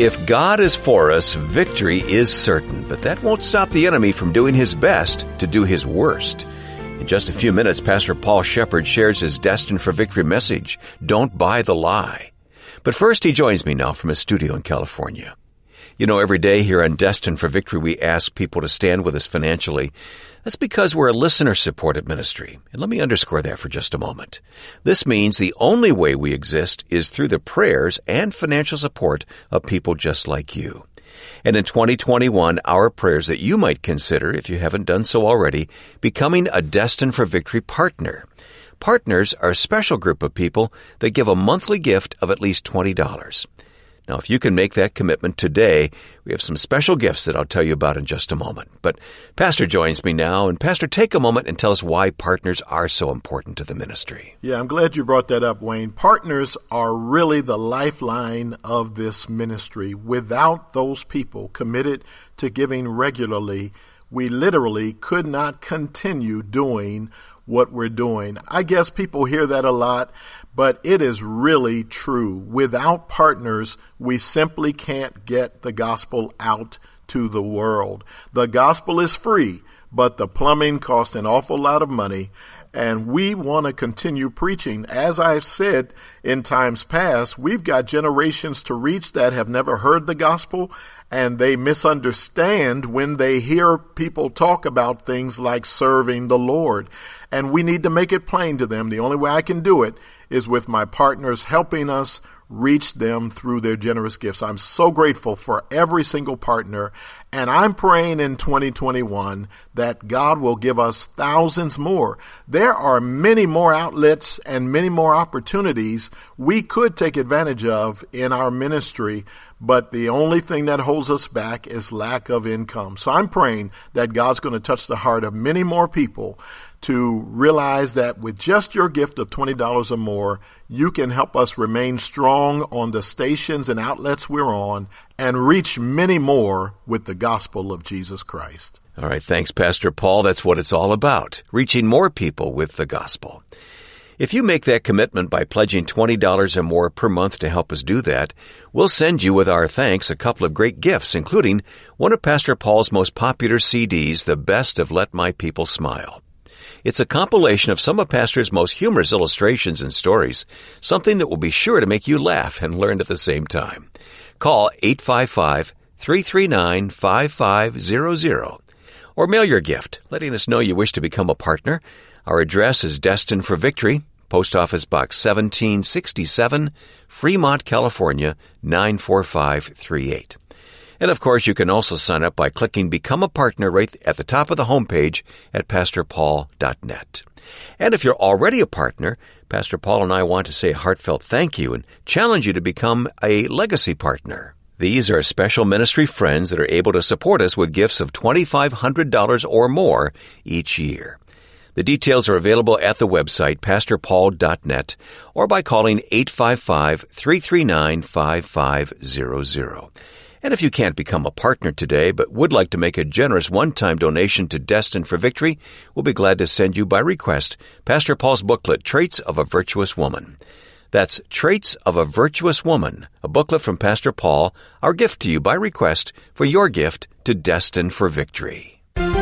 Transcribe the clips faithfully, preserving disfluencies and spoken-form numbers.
If God is for us, victory is certain, but that won't stop the enemy from doing his best to do his worst. In just a few minutes, Pastor Paul Shepard shares his Destined for Victory message, Don't Buy the Lie. But first, he joins me now from his studio in California. You know, every day here on Destined for Victory, we ask people to stand with us financially. That's because we're a listener-supported ministry. And let me underscore that for just a moment. This means the only way we exist is through the prayers and financial support of people just like you. And in twenty twenty-one, our prayers that you might consider, if you haven't done so already, becoming a Destined for Victory partner. Partners are a special group of people that give a monthly gift of at least twenty dollars. Now, if you can make that commitment today, we have some special gifts that I'll tell you about in just a moment. But Pastor joins me now. And Pastor, take a moment and tell us why partners are so important to the ministry. Yeah, I'm glad you brought that up, Wayne. Partners are really the lifeline of this ministry. Without those people committed to giving regularly, we literally could not continue doing what we're doing. I guess people hear that a lot, but it is really true. Without partners, we simply can't get the gospel out to the world. The gospel is free, but the plumbing costs an awful lot of money. And we want to continue preaching. As I've said in times past, we've got generations to reach that have never heard the gospel, and they misunderstand when they hear people talk about things like serving the Lord. And we need to make it plain to them. The only way I can do it is with my partners helping us reach them through their generous gifts. I'm so grateful for every single partner, and I'm praying in twenty twenty-one that God will give us thousands more. There are many more outlets and many more opportunities we could take advantage of in our ministry, but the only thing that holds us back is lack of income. So I'm praying that God's going to touch the heart of many more people to realize that with just your gift of twenty dollars or more, you can help us remain strong on the stations and outlets we're on and reach many more with the gospel of Jesus Christ. All right, thanks, Pastor Paul. That's what it's all about, reaching more people with the gospel. If you make that commitment by pledging twenty dollars or more per month to help us do that, we'll send you with our thanks a couple of great gifts, including one of Pastor Paul's most popular C Ds, The Best of Let My People Smile. It's a compilation of some of Pastor's most humorous illustrations and stories, something that will be sure to make you laugh and learn at the same time. Call eight five five, three three nine, five five zero zero or mail your gift, letting us know you wish to become a partner. Our address is Destined for Victory, Post Office Box seventeen sixty-seven, Fremont, California, nine four five three eight. And of course, you can also sign up by clicking Become a Partner right at the top of the homepage at pastor paul dot net. And if you're already a partner, Pastor Paul and I want to say a heartfelt thank you and challenge you to become a legacy partner. These are special ministry friends that are able to support us with gifts of twenty-five hundred dollars or more each year. The details are available at the website, pastor paul dot net, or by calling eight five five, three three nine, five five zero zero. And if you can't become a partner today but would like to make a generous one-time donation to Destined for Victory, we'll be glad to send you by request Pastor Paul's booklet, Traits of a Virtuous Woman. That's Traits of a Virtuous Woman, a booklet from Pastor Paul, our gift to you by request for your gift to Destined for Victory.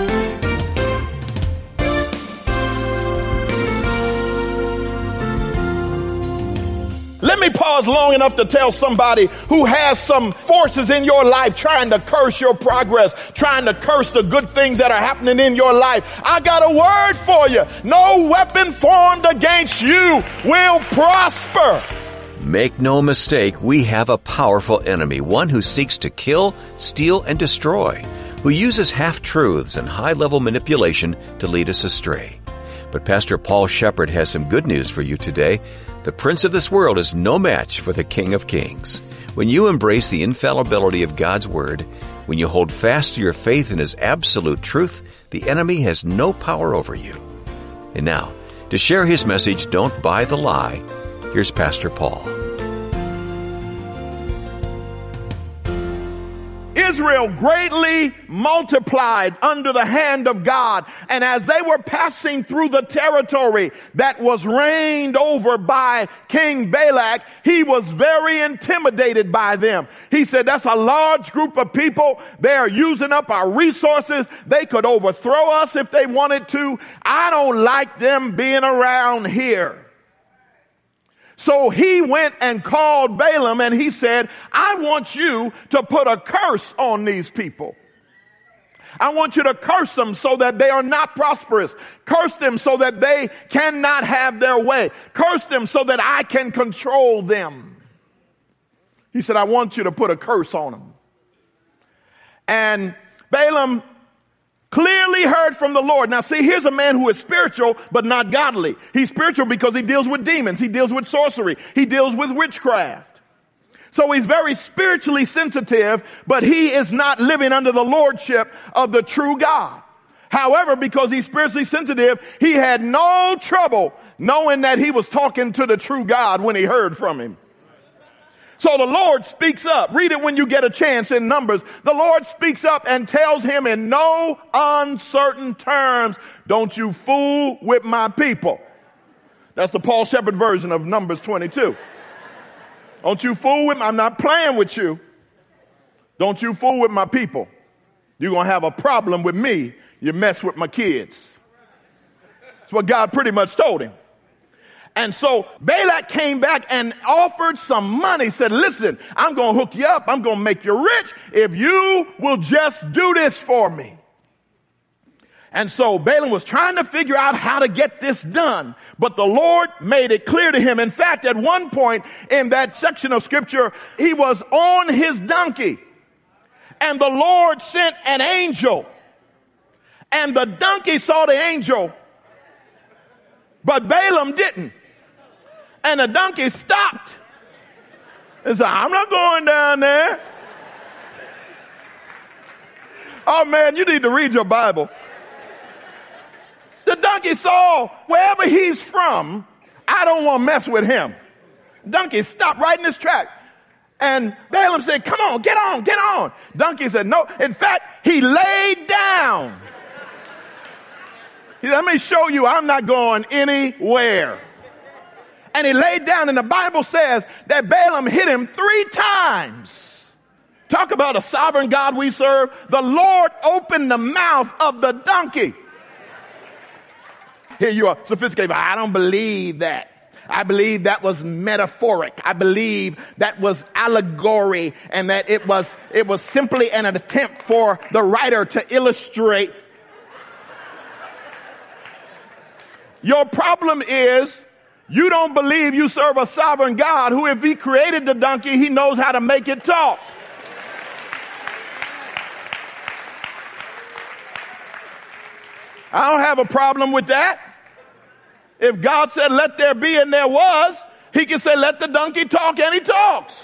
Let me pause long enough to tell somebody who has some forces in your life trying to curse your progress, trying to curse the good things that are happening in your life. I got a word for you. No weapon formed against you will prosper. Make no mistake, we have a powerful enemy, one who seeks to kill, steal, and destroy, who uses half-truths and high-level manipulation to lead us astray. But Pastor Paul Shepard has some good news for you today. The prince of this world is no match for the King of Kings. When you embrace the infallibility of God's Word, when you hold fast to your faith in His absolute truth, the enemy has no power over you. And now, to share his message, Don't Buy the Lie, here's Pastor Paul. Israel greatly multiplied under the hand of God. And as they were passing through the territory that was reigned over by King Balak, he was very intimidated by them. He said, that's a large group of people. They are using up our resources. They could overthrow us if they wanted to. I don't like them being around here. So he went and called Balaam and he said, I want you to put a curse on these people. I want you to curse them so that they are not prosperous. Curse them so that they cannot have their way. Curse them so that I can control them. He said, I want you to put a curse on them. And Balaam clearly heard from the Lord. Now see, here's a man who is spiritual, but not godly. He's spiritual because he deals with demons. He deals with sorcery. He deals with witchcraft. So he's very spiritually sensitive, but he is not living under the lordship of the true God. However, because he's spiritually sensitive, he had no trouble knowing that he was talking to the true God when he heard from him. So the Lord speaks up. Read it when you get a chance in Numbers. The Lord speaks up and tells him in no uncertain terms, don't you fool with my people. That's the Paul Shepherd version of Numbers twenty-two. Don't you fool with me. I'm not playing with you. Don't you fool with my people. You're going to have a problem with me. You mess with my kids. That's what God pretty much told him. And so Balak came back and offered some money, said, listen, I'm going to hook you up. I'm going to make you rich if you will just do this for me. And so Balaam was trying to figure out how to get this done. But the Lord made it clear to him. In fact, at one point in that section of scripture, he was on his donkey. And the Lord sent an angel. And the donkey saw the angel. But Balaam didn't. And the donkey stopped and said, I'm not going down there. Oh man, you need to read your Bible. The donkey saw wherever he's from, I don't want to mess with him. Donkey stopped right in his track. And Balaam said, come on, get on, get on. Donkey said, no. In fact, he laid down. He said, let me show you I'm not going anywhere. And he laid down, and the Bible says that Balaam hit him three times. Talk about a sovereign God we serve. The Lord opened the mouth of the donkey. Here you are, sophisticated. I don't believe that. I believe that was metaphoric. I believe that was allegory, and that it was, it was simply an attempt for the writer to illustrate. Your problem is you don't believe you serve a sovereign God who, if he created the donkey, he knows how to make it talk. I don't have a problem with that. If God said, let there be, and there was, he can say, let the donkey talk, and he talks.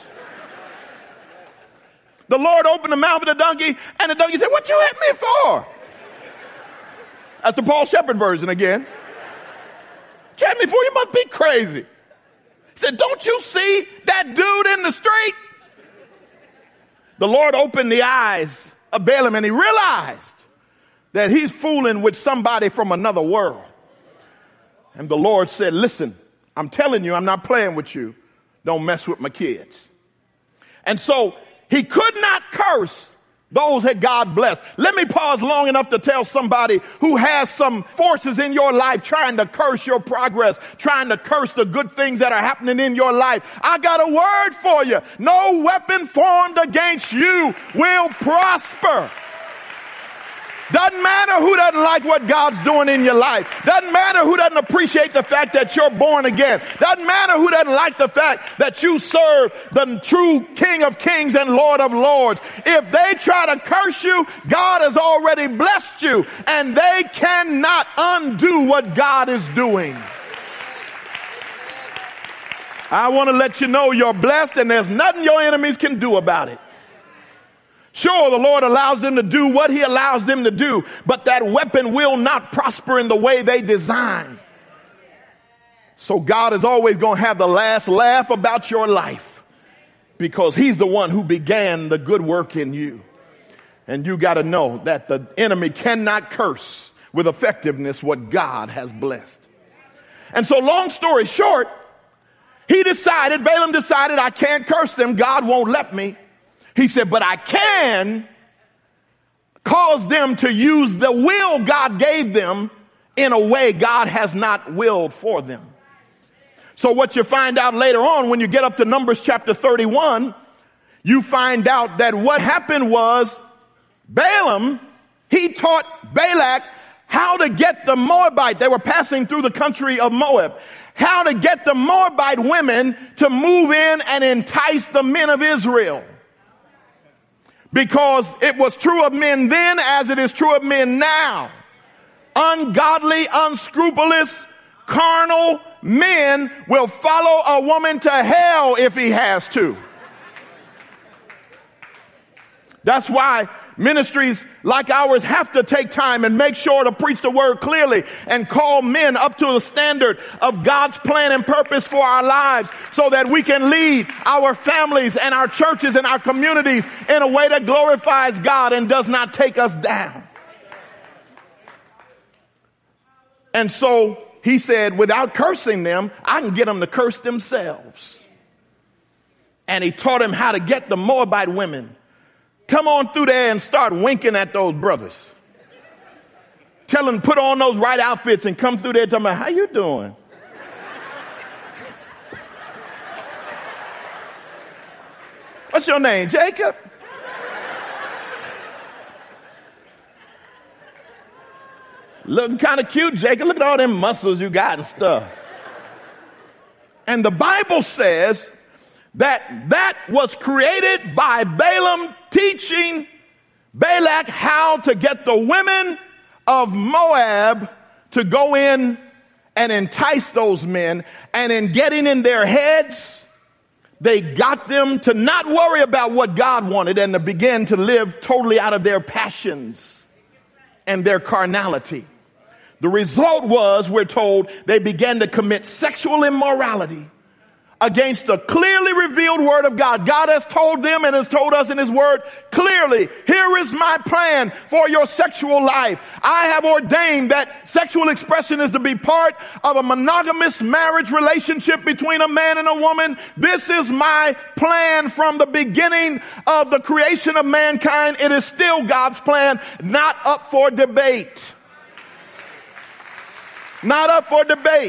The Lord opened the mouth of the donkey, and the donkey said, what you hit me for? That's the Paul Shepherd version again. You hit me for? You must be crazy. He said, don't you see that dude in the street? The Lord opened the eyes of Balaam, and he realized that he's fooling with somebody from another world. And the Lord said, listen, I'm telling you, I'm not playing with you. Don't mess with my kids. And so he could not curse those that God blessed. Let me pause long enough to tell somebody who has some forces in your life trying to curse your progress, trying to curse the good things that are happening in your life. I got a word for you. No weapon formed against you will prosper. Doesn't matter who doesn't like what God's doing in your life. Doesn't matter who doesn't appreciate the fact that you're born again. Doesn't matter who doesn't like the fact that you serve the true King of Kings and Lord of Lords. If they try to curse you, God has already blessed you, and they cannot undo what God is doing. I want to let you know you're blessed, and there's nothing your enemies can do about it. Sure, the Lord allows them to do what he allows them to do, but that weapon will not prosper in the way they design. So God is always going to have the last laugh about your life because he's the one who began the good work in you. And you got to know that the enemy cannot curse with effectiveness what God has blessed. And so long story short, he decided, Balaam decided, I can't curse them. God won't let me. He said, but I can cause them to use the will God gave them in a way God has not willed for them. So what you find out later on when you get up to Numbers chapter thirty-one, you find out that what happened was Balaam, he taught Balak how to get the Moabite. They were passing through the country of Moab. How to get the Moabite women to move in and entice the men of Israel. Because it was true of men then as it is true of men now. Ungodly, unscrupulous, carnal men will follow a woman to hell if he has to. That's why ministries like ours have to take time and make sure to preach the word clearly and call men up to the standard of God's plan and purpose for our lives so that we can lead our families and our churches and our communities in a way that glorifies God and does not take us down. And so he said, without cursing them, I can get them to curse themselves. And he taught him how to get the Moabite women. Come on through there and start winking at those brothers. Tell them, put on those right outfits and come through there talking about, how you doing? What's your name, Jacob? Looking kind of cute, Jacob. Look at all them muscles you got and stuff. And the Bible says that that was created by Balaam teaching Balak how to get the women of Moab to go in and entice those men. And in getting in their heads, they got them to not worry about what God wanted and to begin to live totally out of their passions and their carnality. The result was, we're told, they began to commit sexual immorality against the clearly revealed word of God. God has told them and has told us in his word clearly, here is my plan for your sexual life. I have ordained that sexual expression is to be part of a monogamous marriage relationship between a man and a woman. This is my plan from the beginning of the creation of mankind. It is still God's plan, not up for debate. Not up for debate.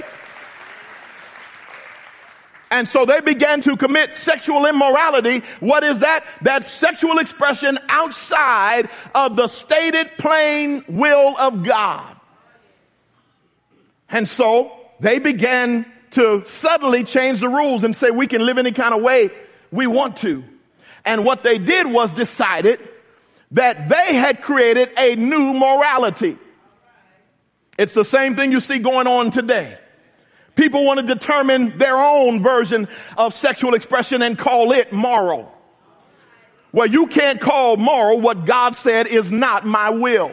And so they began to commit sexual immorality. What is that? That's sexual expression outside of the stated plain will of God. And so they began to suddenly change the rules and say we can live any kind of way we want to. And what they did was decided that they had created a new morality. It's the same thing you see going on today. People want to determine their own version of sexual expression and call it moral. Well, you can't call moral what God said is not my will.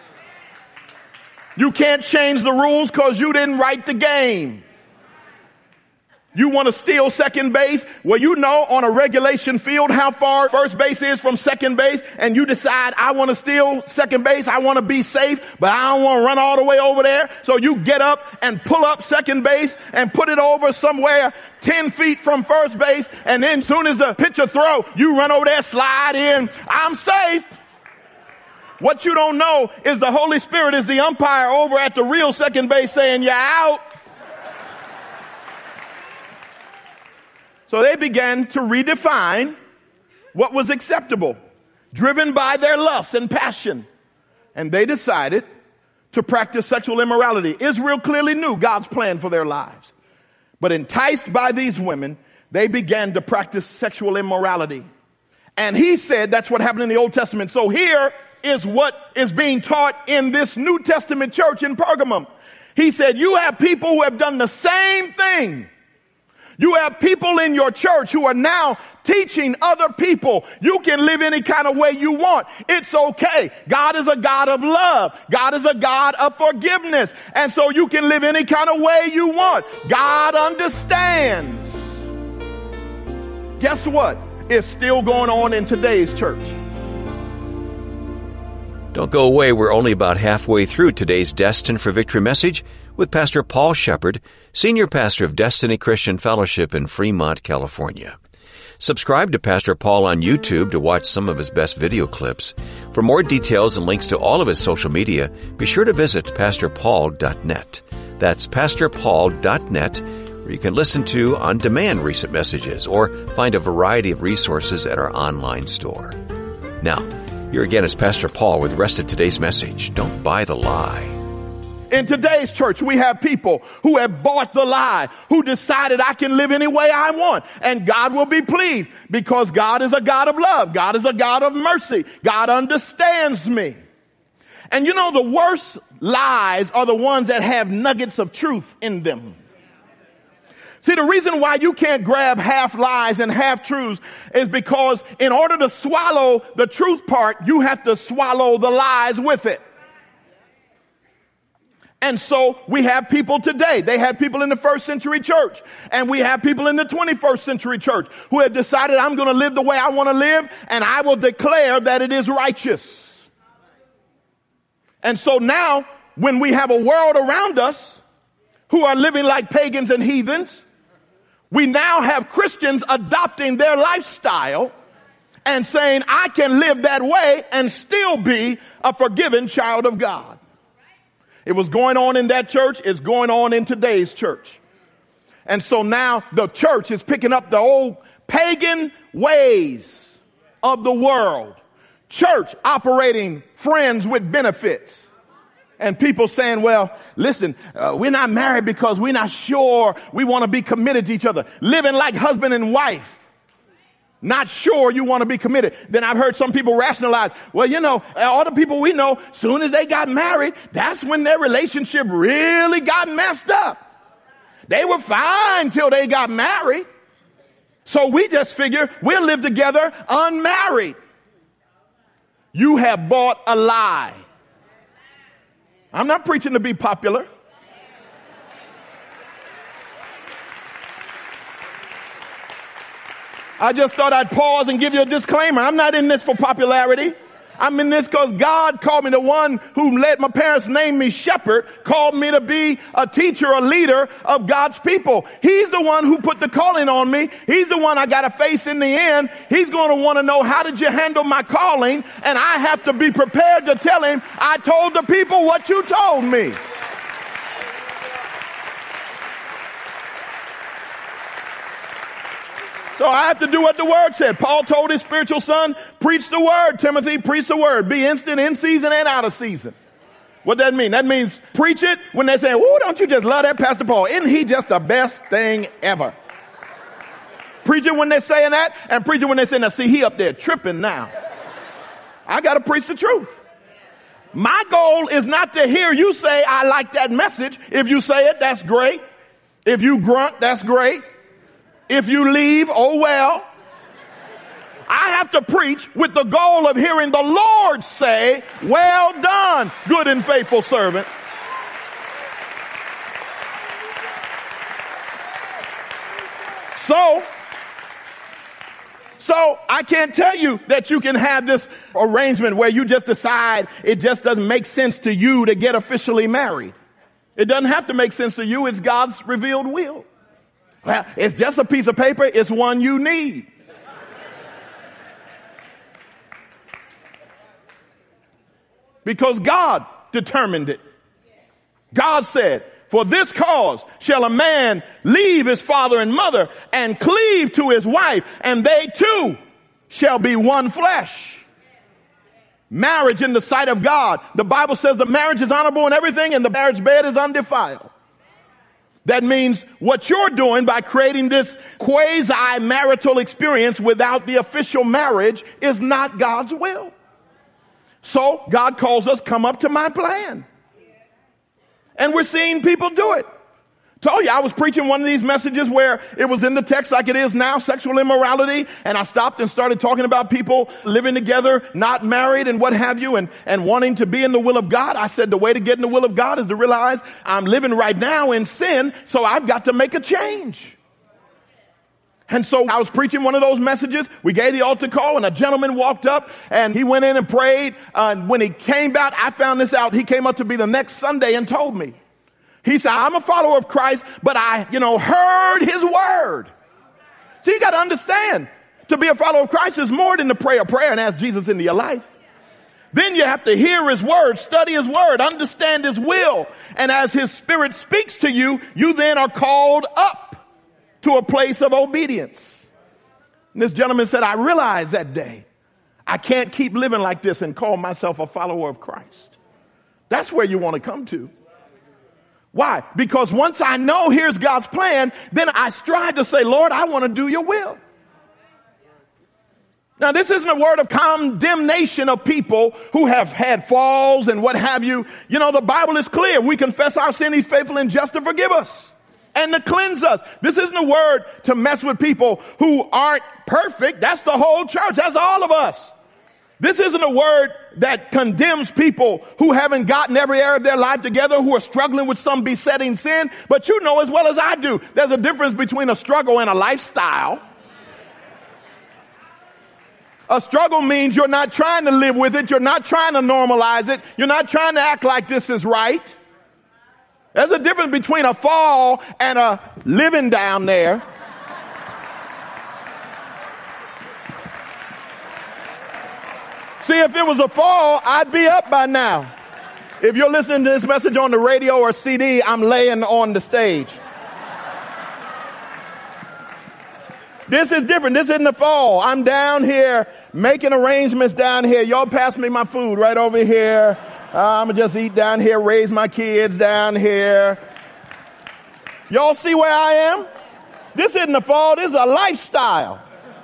You can't change the rules because you didn't write the game. You want to steal second base? Well, you know on a regulation field how far first base is from second base, and you decide, I want to steal second base, I want to be safe, but I don't want to run all the way over there. So you get up and pull up second base and put it over somewhere ten feet from first base, and then as soon as the pitcher throw, you run over there, slide in, I'm safe. What you don't know is the Holy Spirit is the umpire over at the real second base saying, you're out. So they began to redefine what was acceptable, driven by their lust and passion. And they decided to practice sexual immorality. Israel clearly knew God's plan for their lives. But enticed by these women, they began to practice sexual immorality. And he said that's what happened in the Old Testament. So here is what is being taught in this New Testament church in Pergamum. He said, you have people who have done the same thing. You have people in your church who are now teaching other people you can live any kind of way you want. It's okay. God is a God of love. God is a God of forgiveness. And so you can live any kind of way you want. God understands. Guess what? It's still going on in today's church. Don't go away. We're only about halfway through today's Destined for Victory message with Pastor Paul Shepard, Senior Pastor of Destiny Christian Fellowship in Fremont, California. Subscribe to Pastor Paul on YouTube to watch some of his best video clips. For more details and links to all of his social media, be sure to visit pastor paul dot net. That's pastor paul dot net, where you can listen to on-demand recent messages or find a variety of resources at our online store. Now, here again is Pastor Paul with the rest of today's message. Don't buy the lie. In today's church, we have people who have bought the lie, who decided I can live any way I want, and God will be pleased because God is a God of love. God is a God of mercy. God understands me. And you know, the worst lies are the ones that have nuggets of truth in them. See, the reason why you can't grab half lies and half truths is because in order to swallow the truth part, you have to swallow the lies with it. And so we have people today. They had people in the first century church, and we have people in the twenty-first century church who have decided I'm going to live the way I want to live, and I will declare that it is righteous. And so now when we have a world around us who are living like pagans and heathens, we now have Christians adopting their lifestyle and saying, I can live that way and still be a forgiven child of God. It was going on in that church. It's going on in today's church. And so now the church is picking up the old pagan ways of the world. Church operating friends with benefits. And people saying, well, listen, uh, we're not married because we're not sure we want to be committed to each other. Living like husband and wife. Not sure you want to be committed. Then I've heard some people rationalize, well, you know, all the people we know, soon as they got married, that's when their relationship really got messed up. They were fine till they got married. So we just figure we'll live together unmarried. You have bought a lie. I'm not preaching to be popular. I just thought I'd pause and give you a disclaimer. I'm not in this for popularity. I'm in this because God called me, the one who let my parents name me Shepherd, called me to be a teacher, a leader of God's people. He's the one who put the calling on me. He's the one I got to face in the end. He's going to want to know, how did you handle my calling? And I have to be prepared to tell him, I told the people what you told me. So I have to do what the word said. Paul told his spiritual son, preach the word, Timothy, preach the word. Be instant in season and out of season. What that mean? That means preach it when they say, oh, don't you just love that Pastor Paul? Isn't he just the best thing ever? Preach it when they're saying that, and preach it when they're saying, now see, he up there tripping now. I got to preach the truth. My goal is not to hear you say, I like that message. If you say it, that's great. If you grunt, that's great. If you leave, oh well. I have to preach with the goal of hearing the Lord say, well done, good and faithful servant. So, so I can't tell you that you can have this arrangement where you just decide it just doesn't make sense to you to get officially married. It doesn't have to make sense to you. It's God's revealed will. Well, it's just a piece of paper. It's one you need. Because God determined it. God said, for this cause shall a man leave his father and mother and cleave to his wife, and they too shall be one flesh. Marriage in the sight of God. The Bible says the marriage is honorable and everything, and the marriage bed is undefiled. That means what you're doing by creating this quasi-marital experience without the official marriage is not God's will. So God calls us, come up to my plan. And we're seeing people do it. Told you I was preaching one of these messages where it was in the text like it is now, sexual immorality, and I stopped and started talking about people living together, not married and what have you, and, and wanting to be in the will of God. I said the way to get in the will of God is to realize I'm living right now in sin, so I've got to make a change. And so I was preaching one of those messages. We gave the altar call and a gentleman walked up and he went in and prayed. Uh, when he came back, I found this out. He came up to me the next Sunday and told me. He said, I'm a follower of Christ, but I, you know, heard his word. So you got to understand, to be a follower of Christ is more than to pray a prayer and ask Jesus into your life. Then you have to hear his word, study his word, understand his will. And as his spirit speaks to you, you then are called up to a place of obedience. And this gentleman said, I realized that day I can't keep living like this and call myself a follower of Christ. That's where you want to come to. Why? Because once I know here's God's plan, then I strive to say, Lord, I want to do your will. Now, this isn't a word of condemnation of people who have had falls and what have you. You know, the Bible is clear. We confess our sin. He's faithful and just to forgive us and to cleanse us. This isn't a word to mess with people who aren't perfect. That's the whole church. That's all of us. This isn't a word that condemns people who haven't gotten every area of their life together, who are struggling with some besetting sin. But you know as well as I do, there's a difference between a struggle and a lifestyle. A struggle means you're not trying to live with it. You're not trying to normalize it. You're not trying to act like this is right. There's a difference between a fall and a living down there. See, if it was a fall, I'd be up by now. If you're listening to this message on the radio or C D, I'm laying on the stage. This is different. This isn't the fall. I'm down here making arrangements down here. Y'all pass me my food right over here. Uh, I'm gonna just eat down here, raise my kids down here. Y'all see where I am? This isn't the fall. This is a lifestyle.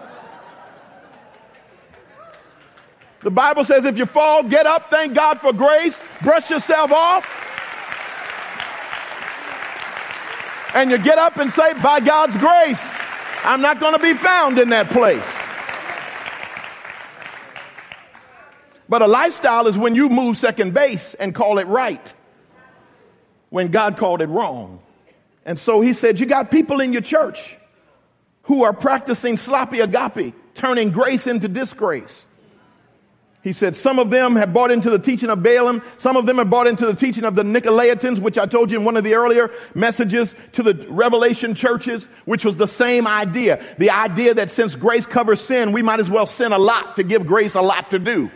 The Bible says if you fall, get up, thank God for grace, brush yourself off. And you get up and say, by God's grace, I'm not going to be found in that place. But a lifestyle is when you move second base and call it right, when God called it wrong. And so he said, you got people in your church who are practicing sloppy agape, turning grace into disgrace. He said some of them have bought into the teaching of Balaam. Some of them have bought into the teaching of the Nicolaitans, which I told you in one of the earlier messages to the Revelation churches, which was the same idea. The idea that since grace covers sin, we might as well sin a lot to give grace a lot to do.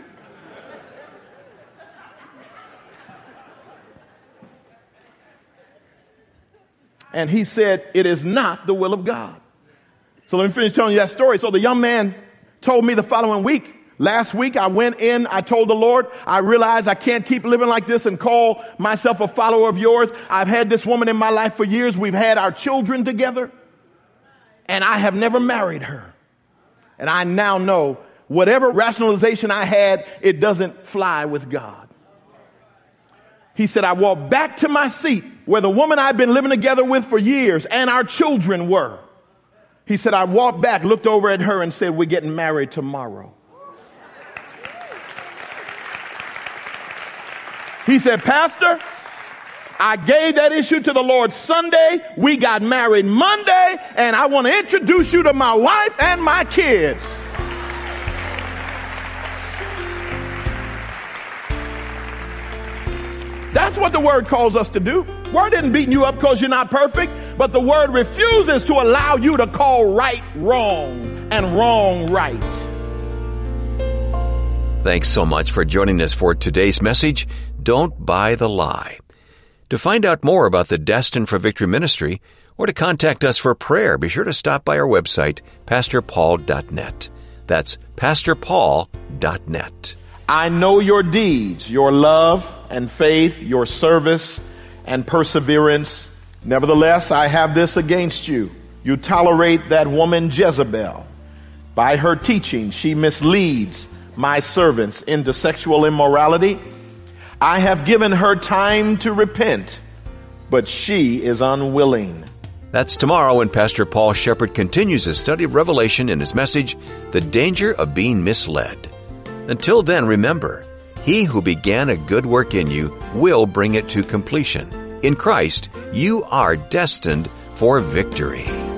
And he said, it is not the will of God. So let me finish telling you that story. So the young man told me the following week, last week I went in, I told the Lord, I realized I can't keep living like this and call myself a follower of yours. I've had this woman in my life for years. We've had our children together and I have never married her. And I now know whatever rationalization I had, it doesn't fly with God. He said, I walked back to my seat where the woman I've been living together with for years and our children were. He said, I walked back, looked over at her and said, we're getting married tomorrow. He said, Pastor, I gave that issue to the Lord Sunday. We got married Monday, and I want to introduce you to my wife and my kids. That's what the word calls us to do. Word isn't beating you up because you're not perfect, but the word refuses to allow you to call right wrong and wrong right. Thanks so much for joining us for today's message, Don't Buy the Lie. To find out more about the Destined for Victory ministry or to contact us for prayer, be sure to stop by our website, pastor paul dot net. That's pastor paul dot net. I know your deeds, your love and faith, your service and perseverance. Nevertheless, I have this against you. You tolerate that woman Jezebel. By her teaching, she misleads my servants into sexual immorality. I have given her time to repent, but she is unwilling. That's tomorrow when Pastor Paul Shepherd continues his study of Revelation in his message, The Danger of Being Misled. Until then, remember, he who began a good work in you will bring it to completion. In Christ, you are destined for victory.